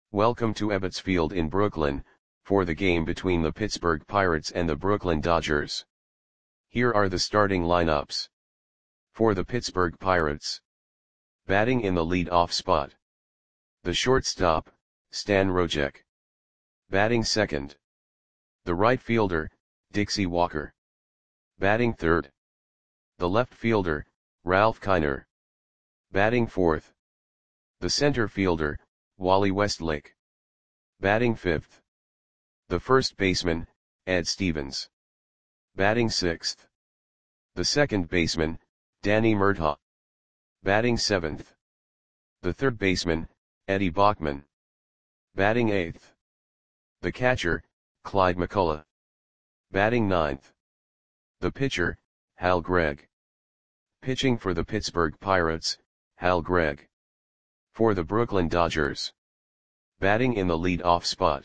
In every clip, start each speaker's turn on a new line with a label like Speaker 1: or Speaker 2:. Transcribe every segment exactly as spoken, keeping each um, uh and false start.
Speaker 1: Welcome to Ebbets Field in Brooklyn, for the game between the Pittsburgh Pirates and the Brooklyn Dodgers. Here are the starting lineups. For the Pittsburgh Pirates. Batting in the lead-off spot. The shortstop, Stan Rojek. Batting second. The right fielder, Dixie Walker. Batting third. The left fielder, Ralph Kiner. Batting fourth. The center fielder, Wally Westlake. Batting fifth. The first baseman, Ed Stevens. Batting sixth. The second baseman, Danny Murtaugh. Batting seventh. The third baseman, Eddie Bachman. Batting eighth. The catcher, Clyde McCullough. Batting ninth. The pitcher, Hal Gregg. Pitching for the Pittsburgh Pirates, Hal Gregg. For the Brooklyn Dodgers. Batting in the lead-off spot.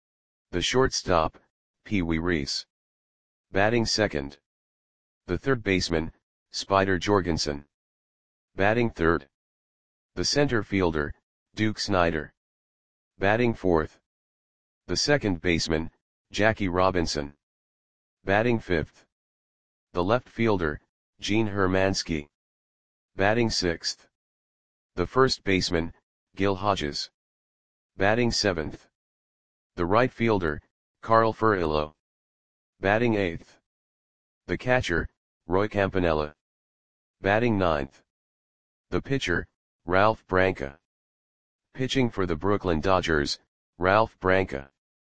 Speaker 1: The shortstop, Pee Wee Reese. Batting second. The third baseman, Spider Jorgensen. Batting third. The center fielder, Duke Snider. Batting fourth. The second baseman, Jackie Robinson. Batting fifth. The left fielder, Gene Hermansky. Batting sixth. The first baseman, Gil Hodges. Batting seventh. The right fielder, Carl Furillo. Batting eighth. The catcher, Roy Campanella. Batting ninth. The pitcher, Ralph Branca. Pitching for the Brooklyn Dodgers, Ralph Branca.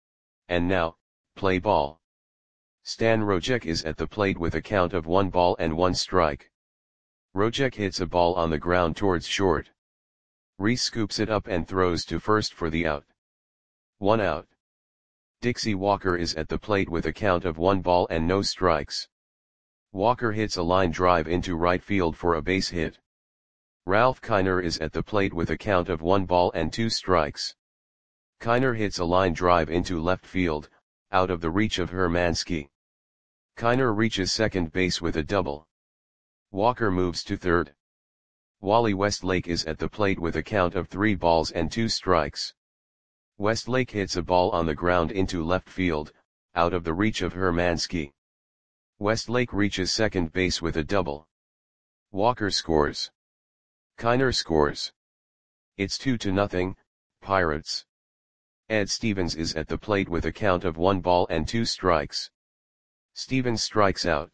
Speaker 1: And now, play ball. Stan Rojek is at the plate with a count of one ball and one strike. Rojek hits a ball on the ground towards short. Reese scoops it up and throws to first for the out. One out. Dixie Walker is at the plate with a count of one ball and no strikes. Walker hits a line drive into right field for a base hit. Ralph Kiner is at the plate with a count of one ball and two strikes. Kiner hits a line drive into left field, out of the reach of Hermansky. Kiner reaches second base with a double. Walker moves to third. Wally Westlake is at the plate with a count of three balls and two strikes. Westlake hits a ball on the ground into left field, out of the reach of Hermansky. Westlake reaches second base with a double. Walker scores. Kiner scores. It's two to nothing, Pirates. Ed Stevens is at the plate with a count of one ball and two strikes. Stevens strikes out.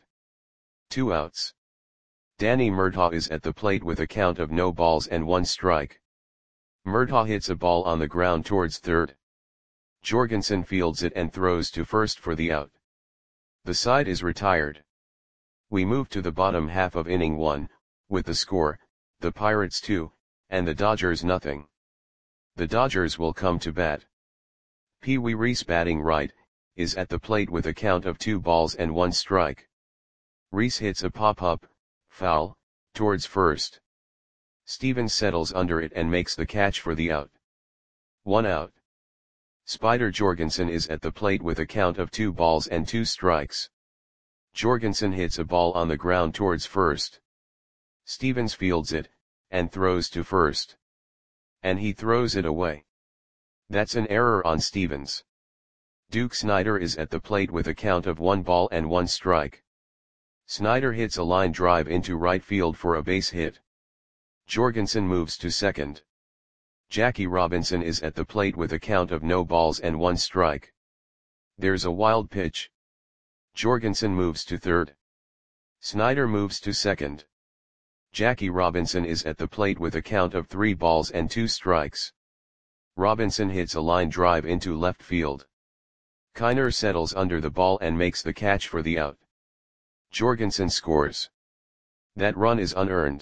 Speaker 1: Two outs. Danny Murtaugh is at the plate with a count of no balls and one strike. Murtaugh hits a ball on the ground towards third. Jorgensen fields it and throws to first for the out. The side is retired. We move to the bottom half of inning one, with the score, the Pirates two, and the Dodgers nothing. The Dodgers will come to bat. Pee Wee Reese batting right, is at the plate with a count of two balls and one strike. Reese hits a pop-up, foul, towards first. Stevens settles under it and makes the catch for the out. One out. Spider Jorgensen is at the plate with a count of two balls and two strikes. Jorgensen hits a ball on the ground towards first. Stevens fields it, and throws to first. And he throws it away. That's an error on Stevens. Duke Snider is at the plate with a count of one ball and one strike. Snider hits a line drive into right field for a base hit. Jorgensen moves to second. Jackie Robinson is at the plate with a count of no balls and one strike. There's a wild pitch. Jorgensen moves to third. Snider moves to second. Jackie Robinson is at the plate with a count of three balls and two strikes. Robinson hits a line drive into left field. Kiner settles under the ball and makes the catch for the out. Jorgensen scores. That run is unearned.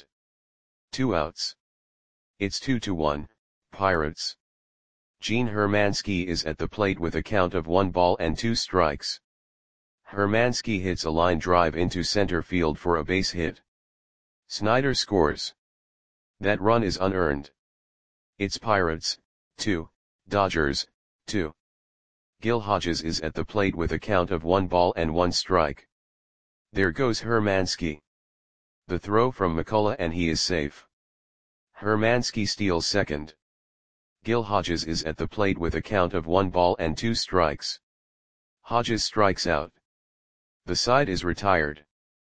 Speaker 1: Two outs. It's two to one, Pirates. Gene Hermansky is at the plate with a count of one ball and two strikes. Hermansky hits a line drive into center field for a base hit. Snider scores. That run is unearned. It's Pirates, two, Dodgers, two. Gil Hodges is at the plate with a count of one ball and one strike. There goes Hermansky. The throw from McCullough and he is safe. Hermansky steals second. Gil Hodges is at the plate with a count of one ball and two strikes. Hodges strikes out. The side is retired.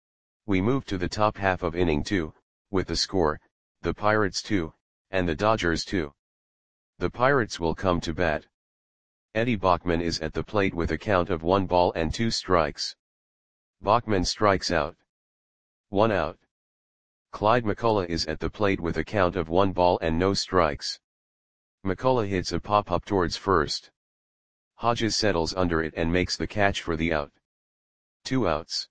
Speaker 1: We move to the top half of inning two, with the score, the Pirates two, and the Dodgers two. The Pirates will come to bat. Eddie Bachman is at the plate with a count of one ball and two strikes. Bachman strikes out. One out. Clyde McCullough is at the plate with a count of one ball and no strikes. McCullough hits a pop-up towards first. Hodges settles under it and makes the catch for the out. Two outs.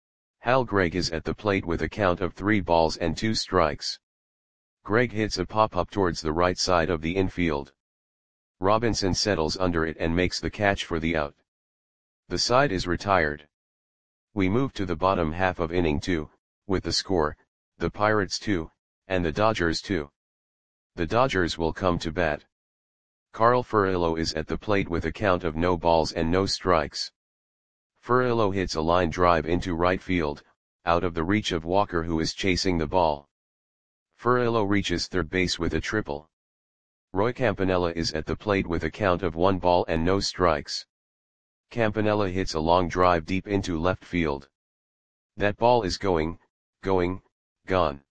Speaker 1: Hal Gregg is at the plate with a count of three balls and two strikes. Gregg hits a pop-up towards the right side of the infield. Robinson settles under it and makes the catch for the out. The side is retired. We move to the bottom half of inning two, with the score, the Pirates two, and the Dodgers two. The Dodgers will come to bat. Carl Furillo is at the plate with a count of no balls and no strikes. Furillo hits a line drive into right field, out of the reach of Walker, who is chasing the ball. Furillo reaches third base with a triple. Roy Campanella is at the plate with a count of one ball and no strikes. Campanella hits a long drive deep into left field. That ball is going, going, gone.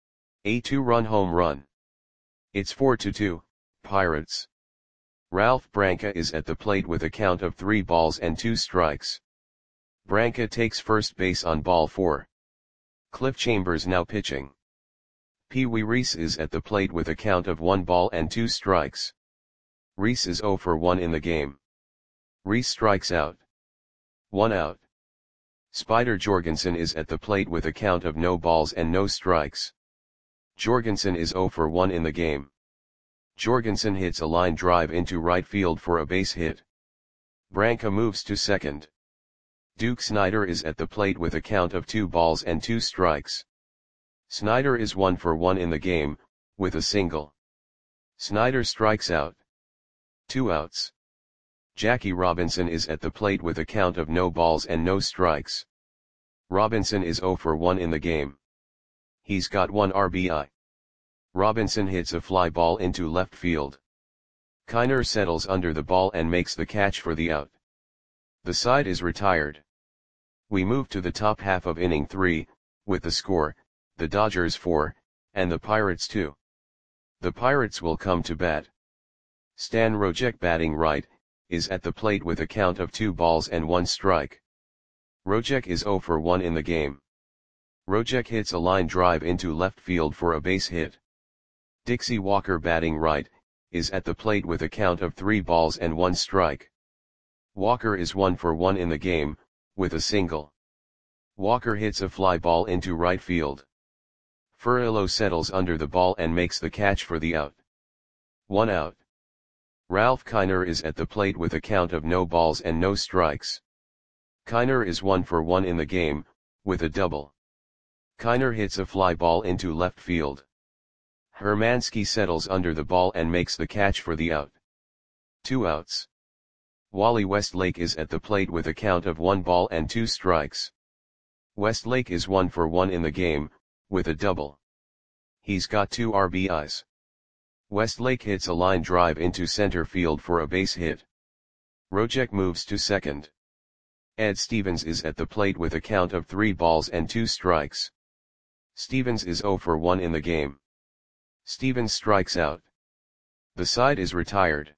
Speaker 1: A two-run home run. It's four to two, Pirates. Ralph Branca is at the plate with a count of three balls and two strikes. Branca takes first base on ball four. Cliff Chambers now pitching. Pee Wee Reese is at the plate with a count of one ball and two strikes. Reese is oh for one in the game. Reese strikes out. One out. Spider Jorgensen is at the plate with a count of no balls and no strikes. Jorgensen is oh for one in the game. Jorgensen hits a line drive into right field for a base hit. Branca moves to second. Duke Snider is at the plate with a count of two balls and two strikes. Snider is one for one in the game, with a single. Snider strikes out. Two outs. Jackie Robinson is at the plate with a count of no balls and no strikes. Robinson is oh for one in the game. He's got one R B I. Robinson hits a fly ball into left field. Kiner settles under the ball and makes the catch for the out. The side is retired. We move to the top half of inning three, with the score, the Dodgers four, and the Pirates two. The Pirates will come to bat. Stan Rojek, batting right, is at the plate with a count of two balls and one strike. Rojek is oh for one in the game. Rojek hits a line drive into left field for a base hit. Dixie Walker, batting right, is at the plate with a count of three balls and one strike. Walker is one for one in the game, with a single. Walker hits a fly ball into right field. Furillo settles under the ball and makes the catch for the out. One out. Ralph Kiner is at the plate with a count of no balls and no strikes. Kiner is one for one in the game, with a double. Kiner hits a fly ball into left field. Hermansky settles under the ball and makes the catch for the out. Two outs. Wally Westlake is at the plate with a count of one ball and two strikes. Westlake is one for one in the game, with a double. He's got two R B Is. Westlake hits a line drive into center field for a base hit. Rojek moves to second. Ed Stevens is at the plate with a count of three balls and two strikes. Stevens is oh for one in the game. Stevens strikes out. The side is retired.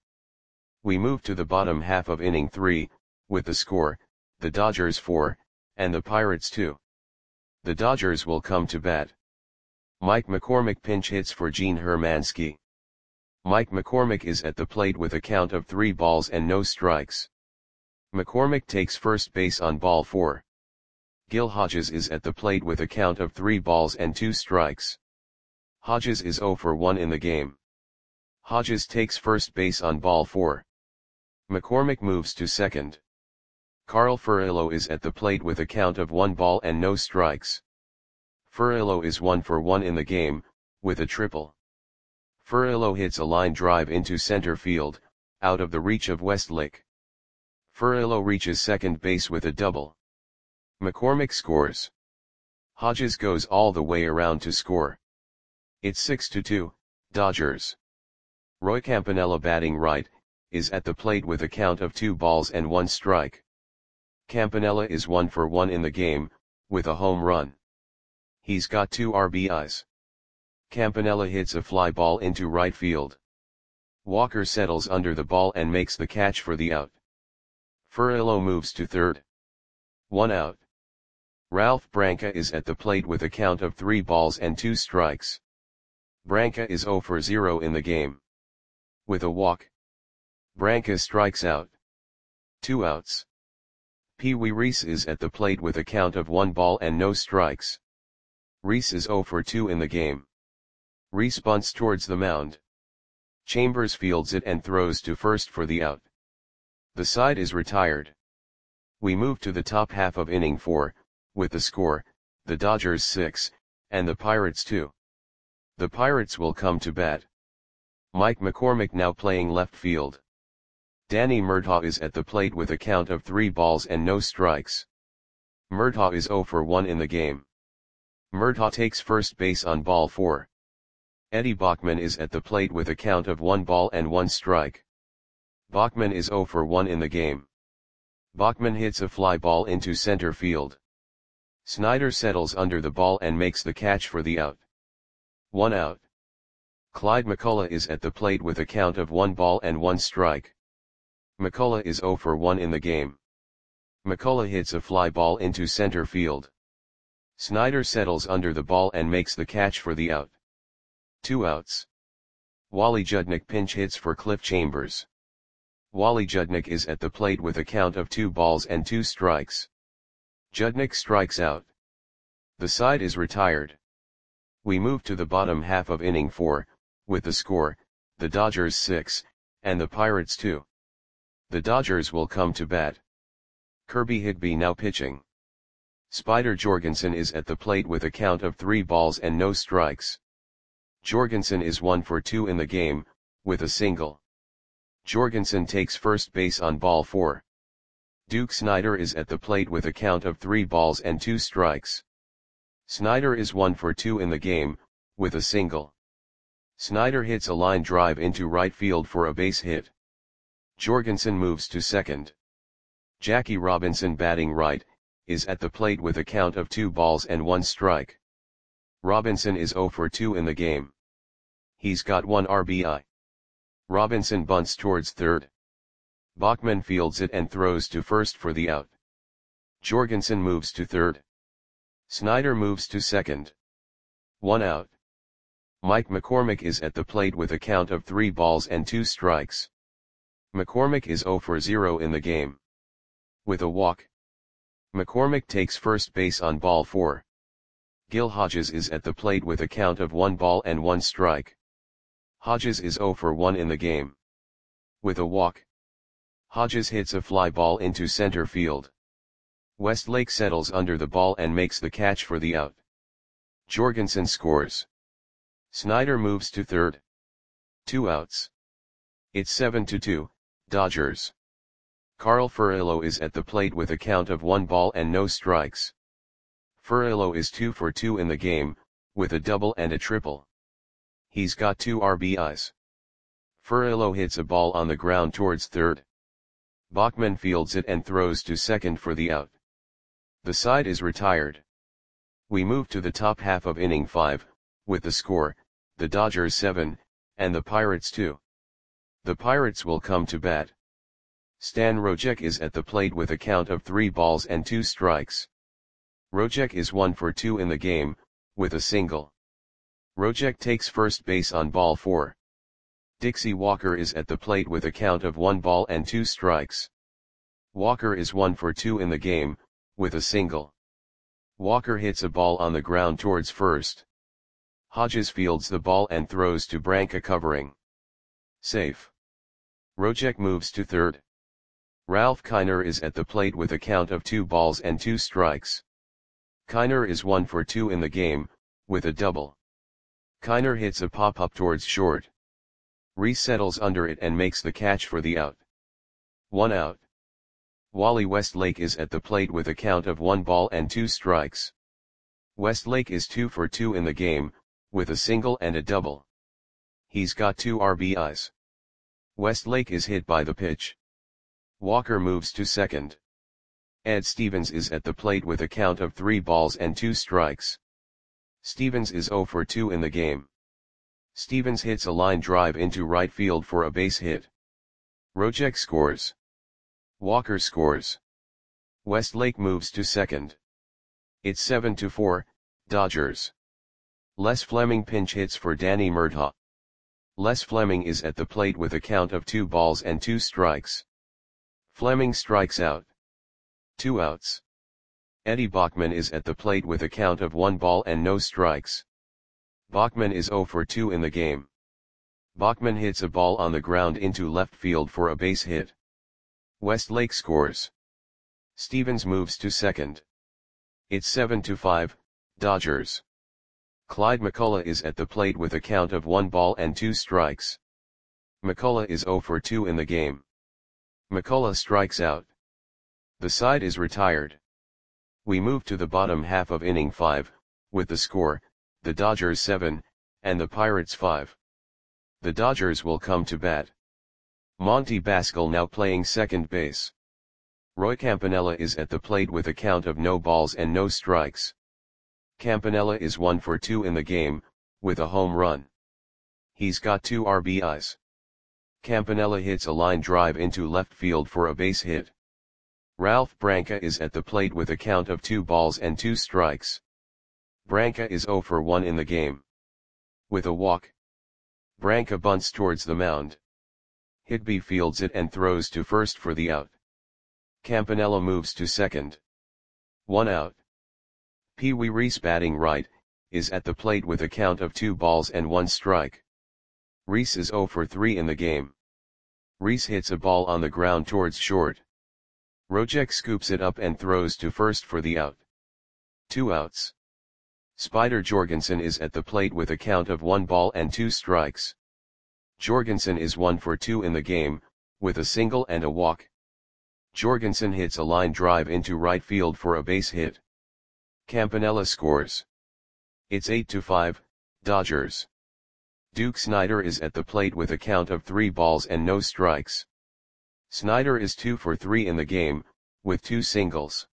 Speaker 1: We move to the bottom half of inning three, with the score, the Dodgers four, and the Pirates two. The Dodgers will come to bat. Mike McCormick pinch hits for Gene Hermansky. Mike McCormick is at the plate with a count of three balls and no strikes. McCormick takes first base on ball four. Gil Hodges is at the plate with a count of three balls and two strikes. Hodges is oh for one in the game. Hodges takes first base on ball four. McCormick moves to second. Carl Furillo is at the plate with a count of one ball and no strikes. Furillo is one for one in the game, with a triple. Furillo hits a line drive into center field, out of the reach of Westlake. Furillo reaches second base with a double. McCormick scores. Hodges goes all the way around to score. It's six to two, Dodgers. Roy Campanella batting right, is at the plate with a count of two balls and one strike. Campanella is one for one in the game, with a home run. He's got two R B Is. Campanella hits a fly ball into right field. Walker settles under the ball and makes the catch for the out. Furillo moves to third. One out. Ralph Branca is at the plate with a count of three balls and two strikes. Branca is zero for zero in the game. With a walk, Branca strikes out. Two outs. Pee Wee Reese is at the plate with a count of one ball and no strikes. Reese is zero for two in the game. Reese bunts towards the mound. Chambers fields it and throws to first for the out. The side is retired. We move to the top half of inning four, with the score, the Dodgers six, and the Pirates two. The Pirates will come to bat. Mike McCormick now playing left field. Danny Murtaugh is at the plate with a count of three balls and no strikes. Murtaugh is zero for one in the game. Murtaugh takes first base on ball four. Eddie Bachman is at the plate with a count of one ball and one strike. Bachman is zero for one in the game. Bachman hits a fly ball into center field. Snyder settles under the ball and makes the catch for the out. One out. Clyde McCullough is at the plate with a count of one ball and one strike. McCullough is zero for one in the game. McCullough hits a fly ball into center field. Snyder settles under the ball and makes the catch for the out. Two outs. Wally Judnick pinch hits for Cliff Chambers. Wally Judnick is at the plate with a count of two balls and two strikes. Judnick strikes out. The side is retired. We move to the bottom half of inning four, with the score, the Dodgers six, and the Pirates two. The Dodgers will come to bat. Kirby Higby now pitching. Spider Jorgensen is at the plate with a count of three balls and no strikes. Jorgensen is one for two in the game, with a single. Jorgensen takes first base on ball four. Duke Snyder is at the plate with a count of three balls and two strikes. Snyder is one for two in the game, with a single. Snyder hits a line drive into right field for a base hit. Jorgensen moves to second. Jackie Robinson batting right, is at the plate with a count of two balls and one strike. Robinson is zero for two in the game. He's got one R B I. Robinson bunts towards third. Bachman fields it and throws to first for the out. Jorgensen moves to third. Snyder moves to second. One out. Mike McCormick is at the plate with a count of three balls and two strikes. McCormick is zero for zero in the game. With a walk, McCormick takes first base on ball four. Gil Hodges is at the plate with a count of one ball and one strike. Hodges is zero for one in the game. With a walk, Hodges hits a fly ball into center field. Westlake settles under the ball and makes the catch for the out. Jorgensen scores. Snyder moves to third. Two outs. It's seven to two, Dodgers. Carl Furillo is at the plate with a count of one ball and no strikes. Furillo is two for two in the game, with a double and a triple. He's got two R B Is. Furillo hits a ball on the ground towards third. Bachman fields it and throws to second for the out. The side is retired. We move to the top half of inning five, with the score, the Dodgers seven, and the Pirates two. The Pirates will come to bat. Stan Rojek is at the plate with a count of three balls and two strikes. Rojek is one for two in the game, with a single. Rojek takes first base on ball four. Dixie Walker is at the plate with a count of one ball and two strikes. Walker is one for two in the game, with a single. Walker hits a ball on the ground towards first. Hodges fields the ball and throws to Branca covering. Safe. Rojek moves to third. Ralph Kiner is at the plate with a count of two balls and two strikes. Kiner is one for two in the game, with a double. Kiner hits a pop-up towards short. Reese settles under it and makes the catch for the out. One out. Wally Westlake is at the plate with a count of one ball and two strikes. Westlake is two for two in the game, with a single and a double. He's got two R B Is. Westlake is hit by the pitch. Walker moves to second. Ed Stevens is at the plate with a count of three balls and two strikes. Stevens is oh for two in the game. Stevens hits a line drive into right field for a base hit. Rojek scores. Walker scores. Westlake moves to second. It's seven to four, Dodgers. Les Fleming pinch hits for Danny Murtaugh. Les Fleming is at the plate with a count of two balls and two strikes. Fleming strikes out. Two outs. Eddie Bachman is at the plate with a count of one ball and no strikes. Bachman is oh for two in the game. Bachman hits a ball on the ground into left field for a base hit. Westlake scores. Stevens moves to second. It's seven to five, Dodgers. Clyde McCullough is at the plate with a count of one ball and two strikes. McCullough is oh for two in the game. McCullough strikes out. The side is retired. We move to the bottom half of inning five, with the score, the Dodgers seven, and the Pirates five. The Dodgers will come to bat. Monty Baskel now playing second base. Roy Campanella is at the plate with a count of no balls and no strikes. Campanella is one for two in the game, with a home run. He's got two R B Is. Campanella hits a line drive into left field for a base hit. Ralph Branca is at the plate with a count of two balls and two strikes. Branca is oh for one in the game. With a walk, Branca bunts towards the mound. Higby fields it and throws to first for the out. Campanella moves to second. One out. Pee Wee Reese, batting right, is at the plate with a count of two balls and one strike. Reese is oh for three in the game. Reese hits a ball on the ground towards short. Rojek scoops it up and throws to first for the out. Two outs. Spider Jorgensen is at the plate with a count of one ball and two strikes. Jorgensen is one for two in the game, with a single and a walk. Jorgensen hits a line drive into right field for a base hit. Campanella scores. It's eight to five, Dodgers. Duke Snider is at the plate with a count of three balls and no strikes. Snider is two for three in the game, with two singles.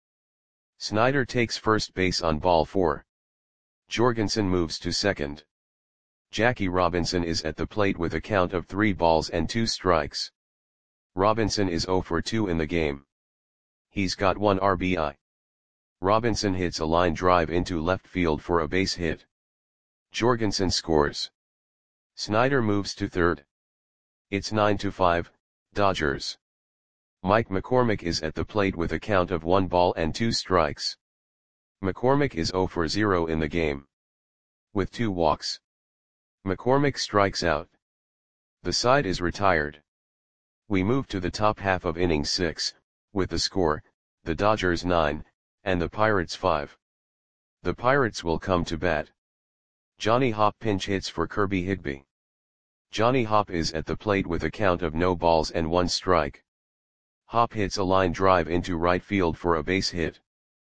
Speaker 1: Snider takes first base on ball four. Jorgensen moves to second. Jackie Robinson is at the plate with a count of three balls and two strikes. Robinson is oh for two in the game. He's got one R B I. Robinson hits a line drive into left field for a base hit. Jorgensen scores. Snider moves to third. It's nine to five, Dodgers. Mike McCormick is at the plate with a count of one ball and two strikes. McCormick is oh for zero in the game. With two walks, McCormick strikes out. The side is retired. We move to the top half of inning six, with the score, the Dodgers nine, and the Pirates five. The Pirates will come to bat. Johnny Hopp pinch hits for Kirby Higby. Johnny Hopp is at the plate with a count of no balls and one strike. Hopp hits a line drive into right field for a base hit.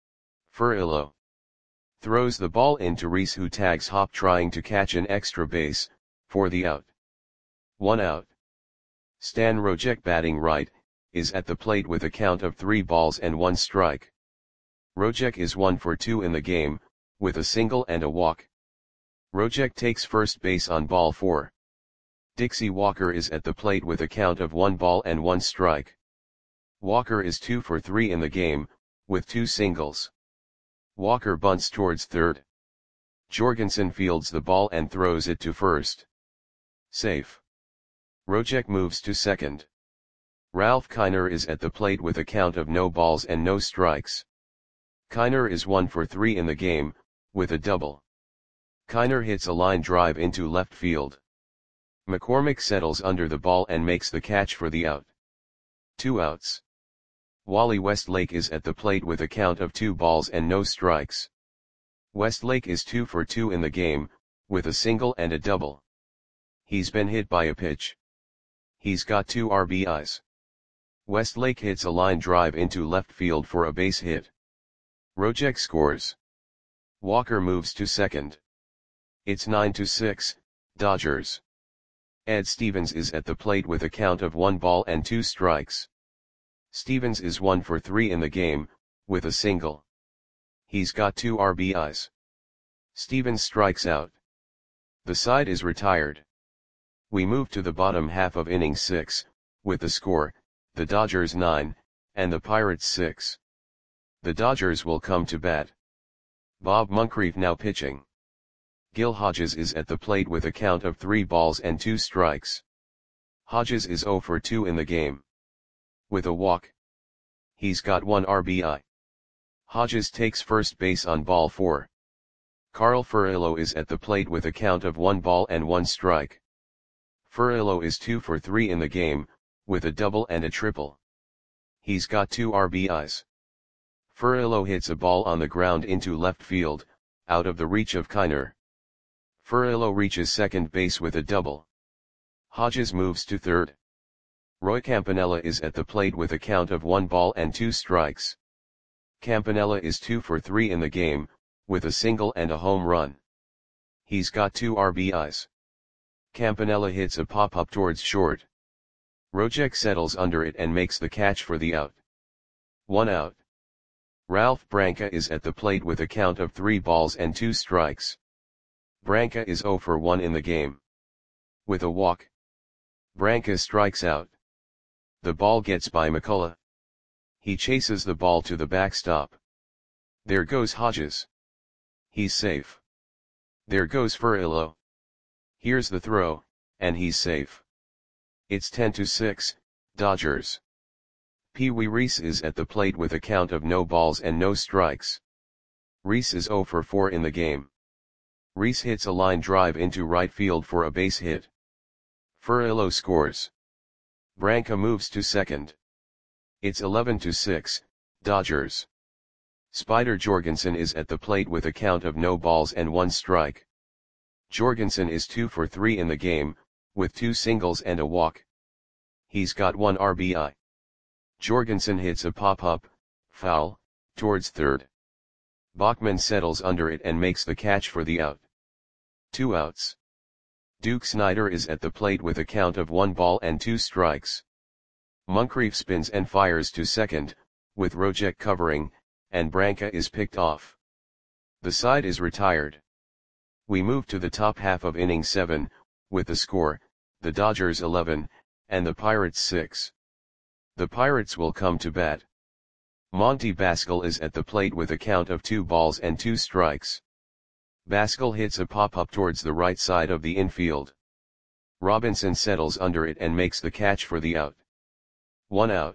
Speaker 1: Furillo throws the ball into Reese, who tags Hopp trying to catch an extra base, for the out. One out. Stan Rojek, batting right, is at the plate with a count of three balls and one strike. Rojek is one for two in the game, with a single and a walk. Rojek takes first base on ball four. Dixie Walker is at the plate with a count of one ball and one strike. Walker is two for three in the game, with two singles. Walker bunts towards third. Jorgensen fields the ball and throws it to first. Safe. Rojek moves to second. Ralph Kiner is at the plate with a count of no balls and no strikes. Kiner is one for three in the game, with a double. Kiner hits a line drive into left field. McCormick settles under the ball and makes the catch for the out. Two outs. Wally Westlake is at the plate with a count of two balls and no strikes. Westlake is two for two in the game, with a single and a double. He's been hit by a pitch. He's got two R B Is. Westlake hits a line drive into left field for a base hit. Rojek scores. Walker moves to second. It's nine to six, Dodgers. Ed Stevens is at the plate with a count of one ball and two strikes. Stevens is one for three in the game, with a single. He's got two R B Is. Stevens strikes out. The side is retired. We move to the bottom half of inning six, with the score, the Dodgers nine, and the Pirates six. The Dodgers will come to bat. Bob Moncrief now pitching. Gil Hodges is at the plate with a count of three balls and two strikes. Hodges is zero for two in the game. With a walk. He's got one R B I. Hodges takes first base on ball four. Carl Furillo is at the plate with a count of one ball and one strike. Furillo is two for three in the game, with a double and a triple. He's got two R B Is. Furillo hits a ball on the ground into left field, out of the reach of Kiner. Furillo reaches second base with a double. Hodges moves to third. Roy Campanella is at the plate with a count of one ball and two strikes. Campanella is two for three in the game, with a single and a home run. He's got two R B Is. Campanella hits a pop-up towards short. Rojek settles under it and makes the catch for the out. One out. Ralph Branca is at the plate with a count of three balls and two strikes. Branca is zero for one in the game. With a walk. Branca strikes out. The ball gets by McCullough. He chases the ball to the backstop. There goes Hodges. He's safe. There goes Furillo. Here's the throw, and he's safe. It's ten to six, Dodgers. Pee Wee Reese is at the plate with a count of no balls and no strikes. Reese is zero for four in the game. Reese hits a line drive into right field for a base hit. Furillo scores. Branca moves to second. It's eleven to six, Dodgers. Spider Jorgensen is at the plate with a count of no balls and one strike. Jorgensen is two for three in the game, with two singles and a walk. He's got one R B I. Jorgensen hits a pop-up, foul, towards third. Bachman settles under it and makes the catch for the out. Two outs. Duke Snider is at the plate with a count of one ball and two strikes. Moncrief spins and fires to second, with Rojek covering, and Branca is picked off. The side is retired. We move to the top half of inning seven, with the score, the Dodgers eleven, and the Pirates six. The Pirates will come to bat. Monty Baskel is at the plate with a count of two balls and two strikes. Baskel hits a pop-up towards the right side of the infield. Robinson settles under it and makes the catch for the out. One out.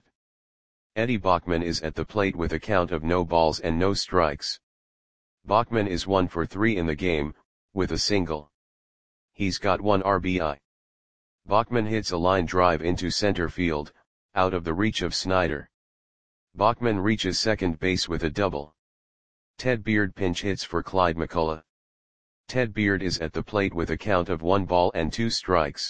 Speaker 1: Eddie Bachman is at the plate with a count of no balls and no strikes. Bachman is one for three in the game, with a single. He's got one R B I. Bachman hits a line drive into center field, out of the reach of Snider. Bachman reaches second base with a double. Ted Beard pinch hits for Clyde McCullough. Ted Beard is at the plate with a count of one ball and two strikes.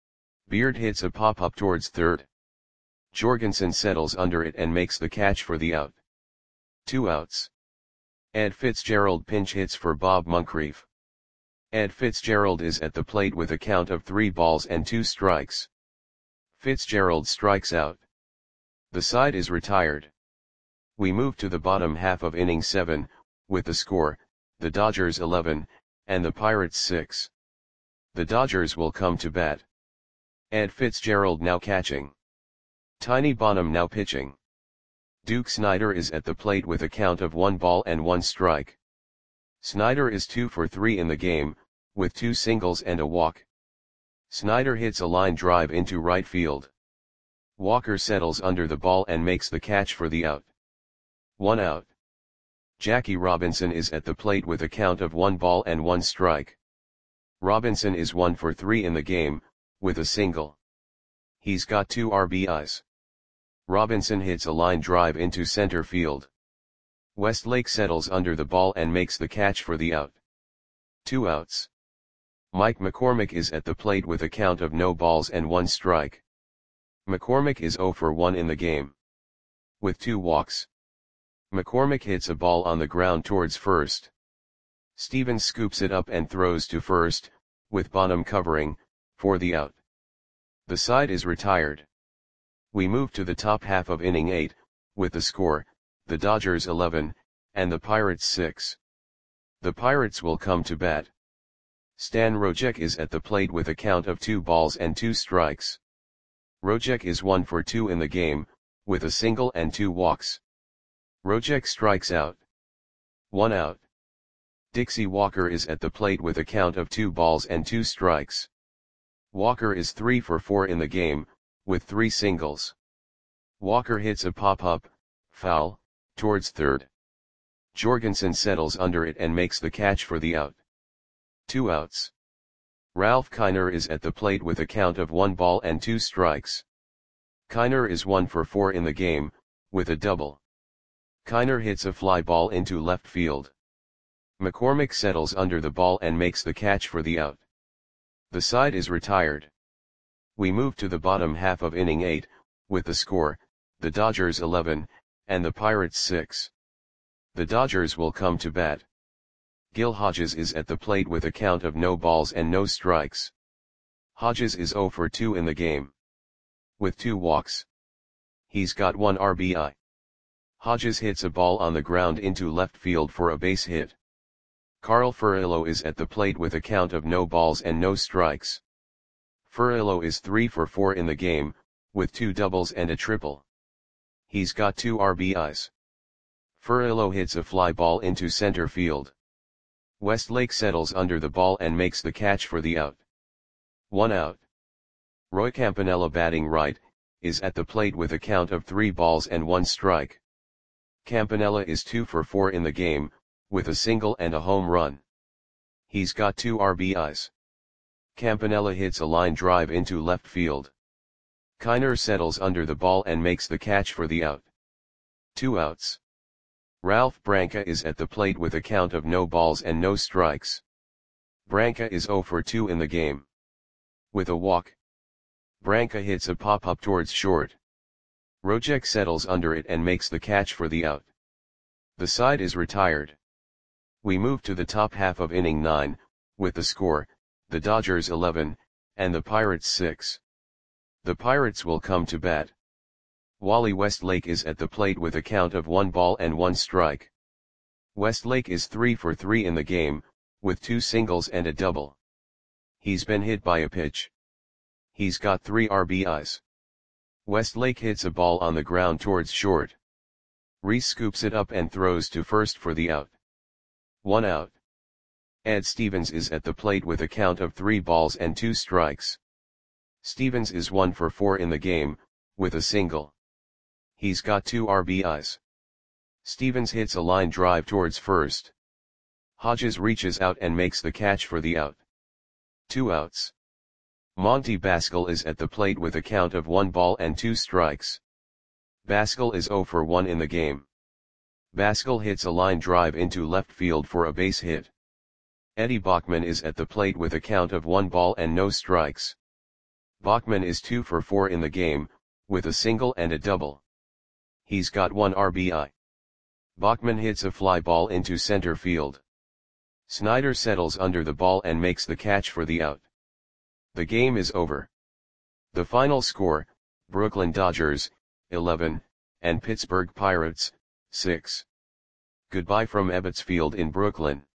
Speaker 1: Beard hits a pop-up towards third. Jorgensen settles under it and makes the catch for the out. Two outs. Ed Fitzgerald pinch hits for Bob Moncrief. Ed Fitzgerald is at the plate with a count of three balls and two strikes. Fitzgerald strikes out. The side is retired. We move to the bottom half of inning seven, with the score, the Dodgers eleven, and the Pirates six. The Dodgers will come to bat. Ed Fitzgerald now catching. Tiny Bonham now pitching. Duke Snider is at the plate with a count of one ball and one strike. Snider is two for three in the game, with two singles and a walk. Snider hits a line drive into right field. Walker settles under the ball and makes the catch for the out. One out. Jackie Robinson is at the plate with a count of one ball and one strike. Robinson is one for three in the game, with a single. He's got two R B Is. Robinson hits a line drive into center field. Westlake settles under the ball and makes the catch for the out. Two outs. Mike McCormick is at the plate with a count of no balls and one strike. McCormick is zero for one in the game. With two walks. McCormick hits a ball on the ground towards first. Stevens scoops it up and throws to first, with Bonham covering, for the out. The side is retired. We move to the top half of inning eight, with the score, the Dodgers eleven, and the Pirates six. The Pirates will come to bat. Stan Rojek is at the plate with a count of two balls and two strikes. Rojek is one for two in the game, with a single and two walks. Rojek strikes out. One out. Dixie Walker is at the plate with a count of two balls and two strikes. Walker is three for four in the game, with three singles. Walker hits a pop-up, foul, towards third. Jorgensen settles under it and makes the catch for the out. Two outs. Ralph Kiner is at the plate with a count of one ball and two strikes. Kiner is one for four in the game, with a double. Kiner hits a fly ball into left field. McCormick settles under the ball and makes the catch for the out. The side is retired. We move to the bottom half of inning eight, with the score, the Dodgers eleven, and the Pirates six. The Dodgers will come to bat. Gil Hodges is at the plate with a count of no balls and no strikes. Hodges is zero for two in the game, with two walks. He's got one R B I. Hodges hits a ball on the ground into left field for a base hit. Carl Furillo is at the plate with a count of no balls and no strikes. Furillo is three for four in the game, with two doubles and a triple. He's got two R B Is. Furillo hits a fly ball into center field. Westlake settles under the ball and makes the catch for the out. One out. Roy Campanella, batting right, is at the plate with a count of three balls and one strike. Campanella is two for four in the game, with a single and a home run. He's got two R B Is. Campanella hits a line drive into left field. Kiner settles under the ball and makes the catch for the out. Two outs. Ralph Branca is at the plate with a count of no balls and no strikes. Branca is zero for two in the game, with a walk. Branca hits a pop-up towards short. Rojek settles under it and makes the catch for the out. The side is retired. We move to the top half of inning nine, with the score, the Dodgers eleven, and the Pirates six. The Pirates will come to bat. Wally Westlake is at the plate with a count of one ball and one strike. Westlake is three for three in the game, with two singles and a double. He's been hit by a pitch. He's got three R B Is. Westlake hits a ball on the ground towards short. Reese scoops it up and throws to first for the out. One out. Ed Stevens is at the plate with a count of three balls and two strikes. Stevens is one for four in the game, with a single. He's got two R B Is. Stevens hits a line drive towards first. Hodges reaches out and makes the catch for the out. Two outs. Monty Baskel is at the plate with a count of one ball and two strikes. Baskel is zero for one in the game. Baskel hits a line drive into left field for a base hit. Eddie Bachman is at the plate with a count of one ball and no strikes. Bachman is two for four in the game, with a single and a double. He's got one R B I. Bachman hits a fly ball into center field. Snyder settles under the ball and makes the catch for the out. The game is over. The final score, Brooklyn Dodgers, eleven, and Pittsburgh Pirates, six. Goodbye from Ebbets Field in Brooklyn.